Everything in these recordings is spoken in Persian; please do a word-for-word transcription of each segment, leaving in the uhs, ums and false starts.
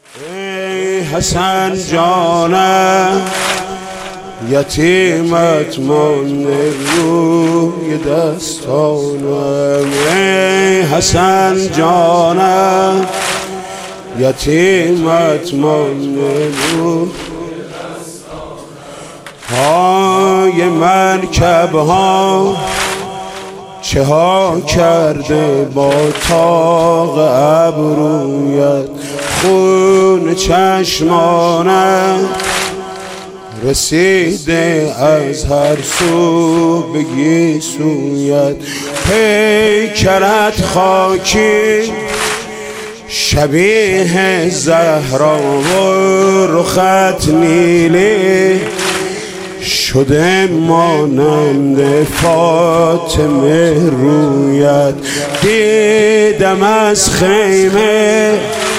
ای حسن جانم یتیمت مانده روی دستانم. ای حسن جانم یتیمت مانده روی پای مرکب ها چه ها کرده با طاق ابرویت، خون چشمانم رسیده از هر سو بگی سویت. پیکرت خاکی شبیه زهرا و رخت نیلی شده مانند فاطمه رویت. دیدم از خیمه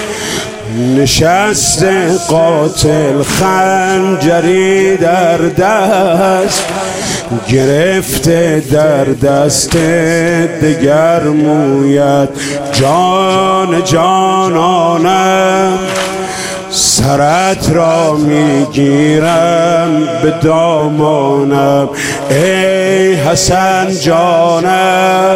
نشست قاتل خنجری در دست گرفته در دست دگر مویت. جان جانانم سرت را میگیرم به دامانم. ای حسن جانم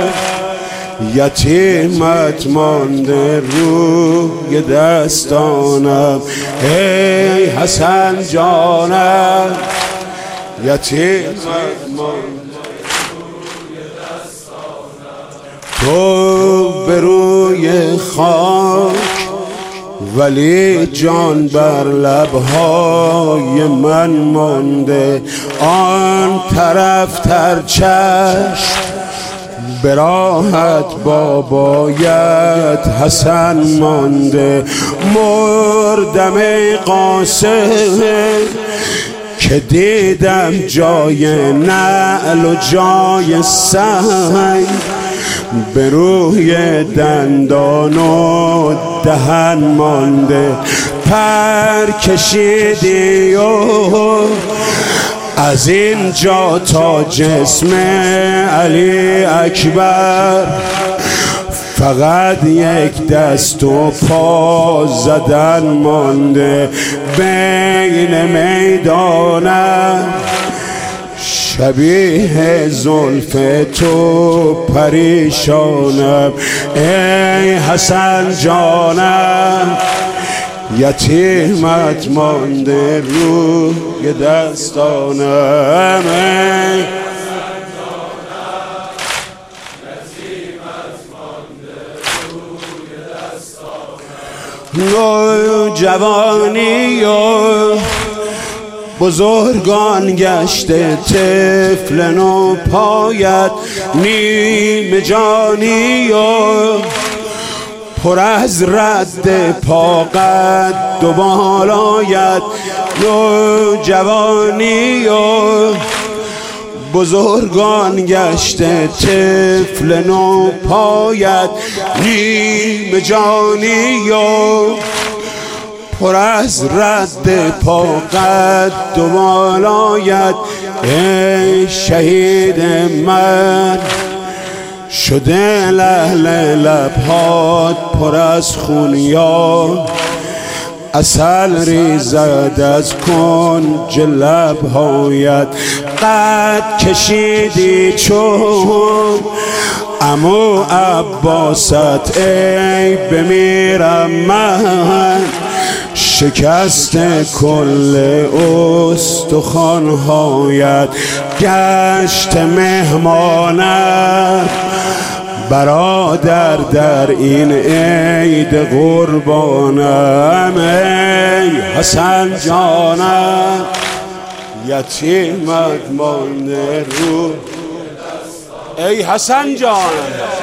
یتیمت مانده روی دستانم. ای حسن جانم یتیمت مانده روی دستانم. تو به روی خاک ولی جان بر لبهای من مانده. آن طرف تر چشم به راحت بابایت حسن مانده. مردم ای قاسم که دیدم جای نعل و جای سنگ به روی دندان و دهن مانده. پر کشیدی و از اینجا تا جسم علی اکبر فقط یک دست و پا زدن مانده. بین میدانم شبیه زلف تو پریشانم. ای حسن جانم یتیمت مانده روی دستانم. ای نوجوانی و بزرگان گشته طفل نو پایت، نیمه جانی و پر از رد پا قد و بالایت. نوجوانی و بزرگان گشته طفل نو پایت، نیمه جانی و پر از رد پا قد و بالایت. ای شهید من شده لعل لبهات پر از خون، یا عسل ریزد از کنج لبهایت. قد کشیدی چون عمو عباست، ای بمیرم من شکست کل استخوان‌هایت. گشت مهمانم برادر در این عید قربانم. ای حسن جانم یتیمت مانده رو. ای حسن جانم